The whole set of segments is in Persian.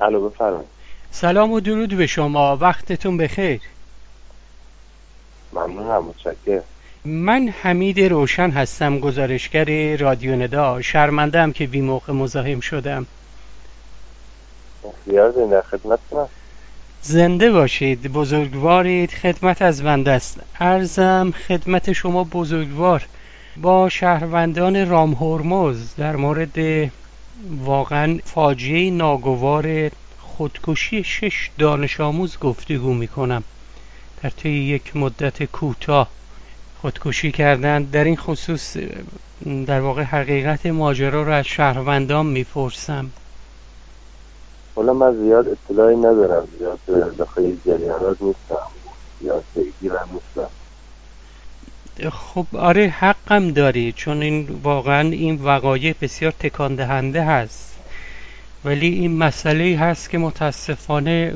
الو بفرمایید. سلام و درود به شما، وقتتون بخیر. ممنونم، متشکرم. من حمید روشن هستم، گزارشگر رادیو ندا. شرمنده‌ام که بی موقع مزاحم شدم. اختیار دارین، در خدمتتونم. زنده باشید، بزرگوارید، خدمت از بنده است. عرضم خدمت شما بزرگوار با شهروندان رام هرمز در مورد واقعا فاجعه ناگوار خودکشی 6 دانش آموز گفتگو می کنم. در طی یک مدت کوتاه خودکشی کردند. در این خصوص در واقع حقیقت ماجرا را از شهروندان میپرسم. حالا من زیاد اطلاعی ندارم، زیاد داخل جریانات نیستم، زیاد پیگیرم نیستم. خب آره، حقم داری، چون این واقعا این وقایع بسیار تکان دهنده هست، ولی این مسئله هست که متاسفانه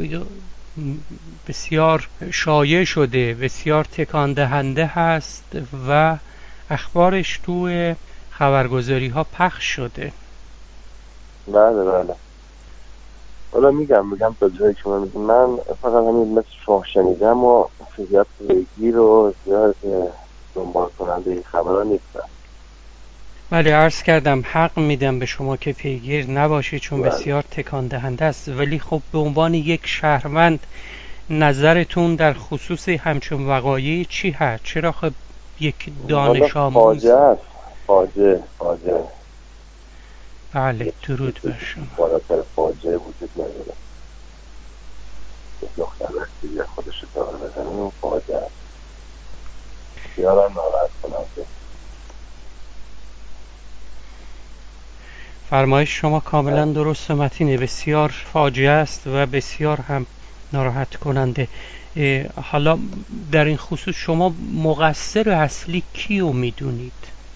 بسیار شایع شده، بسیار تکان دهنده هست و اخبارش توی خبرگزاری ها پخش شده. بله. حالا میگم تا جایی که من فقط همین مثل شما شنیدم و زیاد پیگیر و زیاد دنبال کننده این خبرها نیستم. بله، عرض کردم حق میدم به شما که پیگیر نباشید، چون بسیار تکان دهنده است، ولی خب به عنوان یک شهروند نظرتون در خصوص همچون وقایعی چی هست؟ چرا خب یک دانش آموز فاجعه است. فاجعه. بله، درود بر شما. بالاتر فاجعه وجود نداره. دختر وقتی بیا خودش رو دار بزنه اون فاجعه است. بسیارم ناراحت کننده. فرمایش شما کاملا درست و متینه، بسیار فاجعه است و بسیار هم ناراحت کننده. حالا در این خصوص شما مقصر اصلی کیو میدونید؟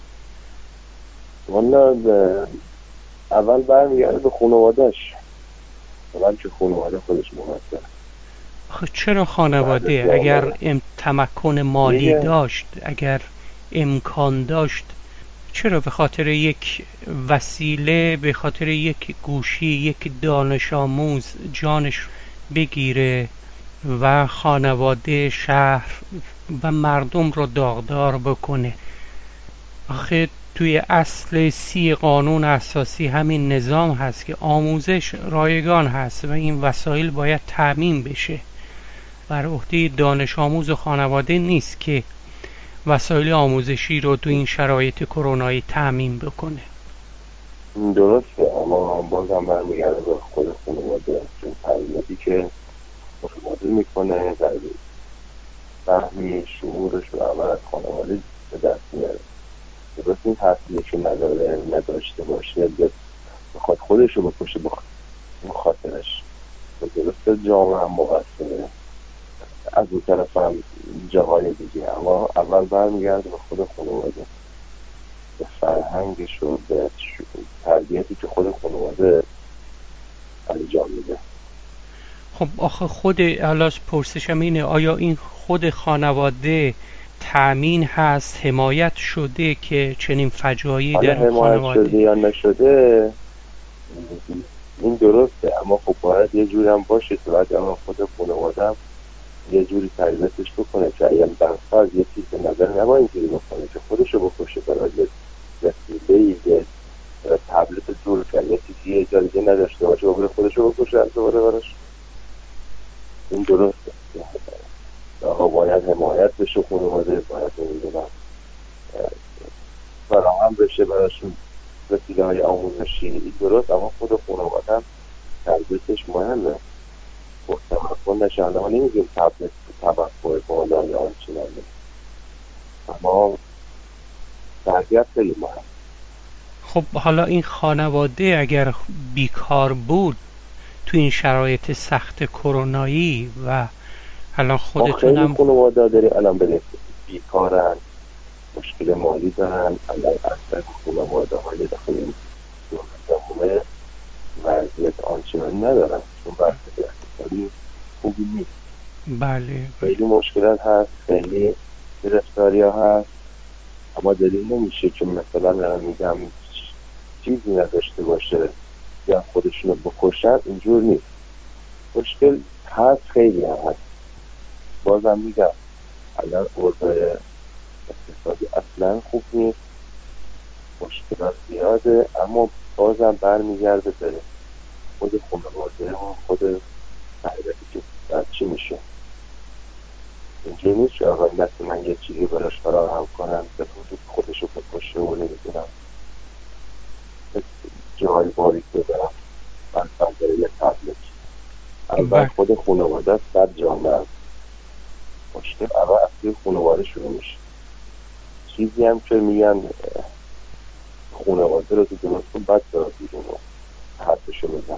والا اول برمیگرده به خانوادهش. اول که خانواده خودش مقصر. چرا خانواده؟ اگر تمکن مالی داشت، اگر امکان داشت، چرا به خاطر یک وسیله، به خاطر یک گوشی، یک دانش آموز جانش بگیره و خانواده، شهر و مردم رو داغدار بکنه؟ آخه توی اصل 30 قانون اساسی همین نظام هست که آموزش رایگان هست و این وسایل باید تأمین بشه. بر عهده دانش آموز و خانواده نیست که وسایل آموزشی رو تو این شرایط کرونایی تأمین بکنه. درسته، اما بازم برمیگرده به خود خانواده، چون تربیتی که خانواده میکنه در فهمی شعورش رو اول از خانواده به دست میاره. درست این حرفیه که نداشته باشه بخواد خودش رو بکشه بخاطرش. درسته جامعه هم مقصره، از اون طرف هم جاهای دیگه، اما اول برمیگرده به خود خانواده، به فرهنگش و به تربیتی که خود خانواده انجام میده. خب آخه خود الاس پرسشم اینه، آیا این خود خانواده تأمین هست، حمایت شده که چنین فجایعی در این خانواده شده یا نشده این درسته، اما خب باید یه جوری هم باشه که باید اما خود خانواده هم یه جوری تربیتش بکنه که اگر برفرض یه چیز به نظر نباید اینجوری بکنه که خودشو بکشه، برای یه وسیله‌ای، یه تبلت جور کرد، یه چیزی یه جا دیگه نداشته باشه و خودشو بکشه از دوباره براش. این درسته، آقا باید حمایت بشه، خانواده باید نمیدونم فراهم بشه براشون وسیله‌های آموزشی. این درست، اما خود خانواده هم تربیتش مهمه. تمکن نشانده ما نمیگیم تبکر بالا یا آنچنانه، اما تربیت خیلی مهم. خب حالا این خانواده اگر بیکار بود تو این شرایط سخت کرونایی و الان خودتونم خیلی خانواده داری الان به بیکارن، مشکل مالی دارن، الان اصلا خانواده های داخل جامعه وضعیت آنچنانی ندارن، چون وضعیت اقتصادی خوبی نیست. بله. خیلی مشکلات هست، خیلی گرفتاری ها هست، اما دلیل نمیشه که مثلا میگم چیزی نداشته باشه یا خودشونو بکشن. اینجور نیست. مشکل هست، خیلی هم هست. بازم میگم الان اوضاع اقتصادی اصلا خوب نیست، مشکلات زیاده، اما بازم برمیگرده به خود خانواده و خود تربیتی که بچه میشه. اینجوری نیست که آقای دست من یه چیزی براش فراهم کنم به وجود خودشو بکشه و نمیدونم جای باریک بذارم من داره یه تبلت. اول خود خانواده است، بعد جامعه است. مشکل اول از توی خانواده شروع میشه. چیزی هم که میگن خانواده رو تو درست کن بعد داره بیرون رو حرفشو بزن.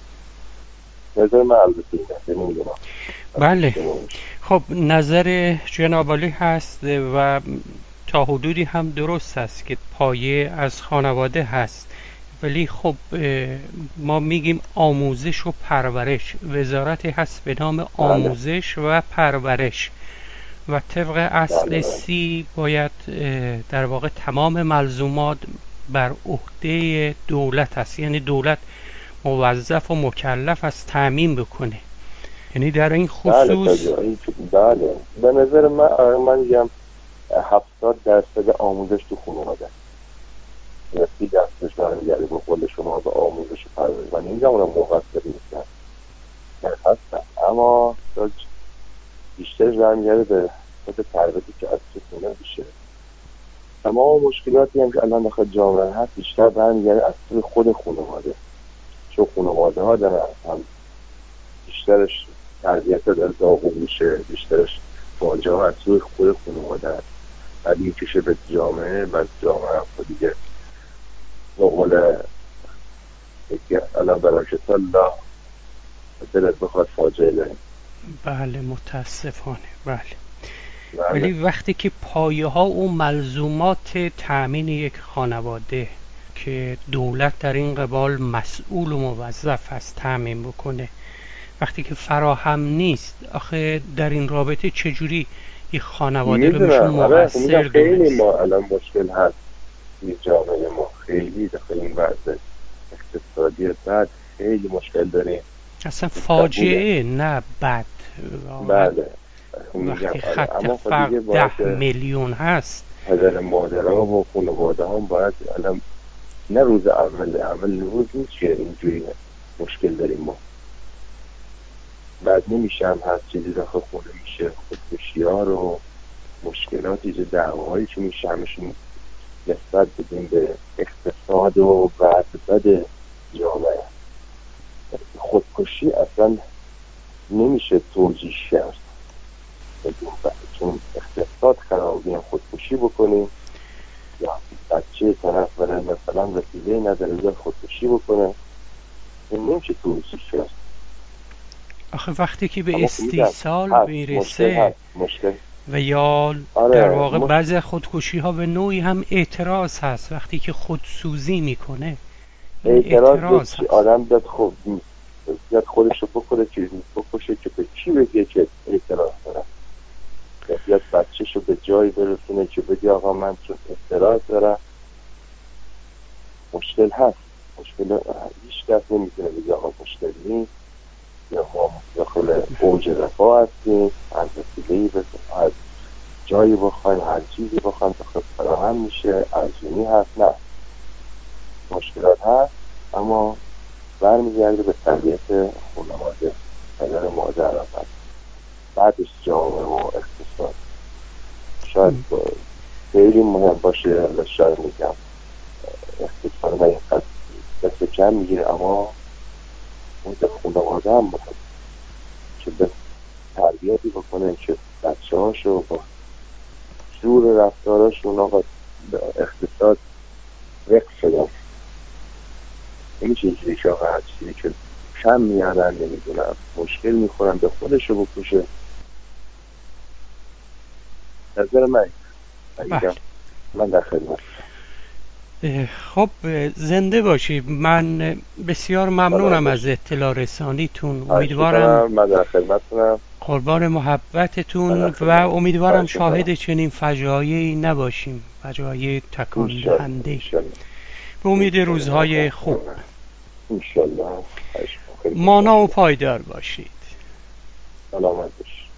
نظر من البته اینه، نمیدونم. بله، خب نظر جناب عالی هست و تا حدودی هم درست است که پایه از خانواده هست، ولی خب ما میگیم آموزش و پرورش. وزارتی هست به نام آموزش و پرورش و طبق اصل سی باید در واقع تمام ملزومات بر عهده دولت است، یعنی دولت موظف و مکلف است تأمین بکنه. یعنی در این خصوص بله به نظر من میگم 70% آموزش تو خانواده یا 30% برمیگرده به خود شما به آموزش و پرورش. من نمیگم اونم مقصر نیستن، هستن، اما بیشترش برمیگرده به خود تربیتی که از تو خونه میشه. تمام مشکلاتی هم که الان داخل جامعه هست بیشتر برمیگرده از توی خود خانواده، چون خانواده ها دارن هم بیشترش تربیت داره داغون میشه، بیشترش فاجعه ها از توی خود خانواده هست. بعد این کشه به جامعه و جامعه هم خود دیگه نقول یکی الان برکت الله دلت بخواد فاجعه داریم. بله متاسفانه. بله. ولی وقتی که پایه ها و ملزومات تأمین یک خانواده که دولت در این قبال مسئول و موظف است تأمین بکنه، وقتی که فراهم نیست، آخه در این رابطه چجوری یک خانواده رو میشه مقصر دونست؟ خیلی ما الان مشکل هست این جامعه ما، خیلی داخل این وضع اقتصادی بعد خیلی مشکل داریم. اصلا فاجعه نه بد. بله وقتی خط فقر 10 میلیون هست، پدر مادرها و خانواده هم باید الان نه روز اول روز نیست که اینجوری مشکل داریم ما. بعد نمیشه هم هست چیزی داخل خونه میشه، خودکشی ها رو مشکلاتی که دعواهایی که میشه همشون نسبت بدیم به اقتصاد و وضع جامعه. خودکشی اصلا نمیشه توجیه کرد، چون اقتصاد خراب میان خودکشی بکنیم یا بچه طرف برای مثلا وسیله نداره یا خودکشی بکنه، این نمیشه توجیه کرد. آخه وقتی که به استیصال میرسه مشکل و یا در واقع بعضی خودکشی ها به نوعی هم اعتراض هست، وقتی که خودسوزی میکنه اعتراض هست. آدم بیاد خودشو بکنه که بکشه که به کی بگه که اعتراض دارم، یا بیاد بچهشو به جایی برسونه که بگه آقا من چون اعتراض دارم. مشکل هست، مشکل هیچ کس نمیتونه بگه آقا مشکل نیست، یا ما داخل اوج رفاه هستیم، هر وسیله‌ای بسیم، از جایی بخوایم هر چیزی بخوایم داخل فراهم میشه، ارزونی هست. نه، مشکلات هست، اما برمیگرده به تربیت خانواده، پدر مادر هست، بعدش جامعه و اقتصاد. شاید خیلی مهم باشه، شاید میگم اقتصاد اینقدر دست کم میگیره، اما اون خانواده هم مهم که به تربیتی بکنه که بچه هاشو با جور رفتاراشون آقا اقتصاد رقص شدن. نمیشه اینجوری که آقا هر چیزی که کم میارن نمیدونم مشکل میخورن به خودشو بکشه. نظر من در خدمت. خب زنده باشی. من بسیار ممنونم از اطلاع رسانیتون. امیدوارم من در خدمتتونم، قربان محبتتون و امیدوارم شاهد چنین فجایعی نباشیم، فجایع تکان دهنده. به امید روزهای خوب. انشالله. مانا و پایدار باشید. سلامت باشید.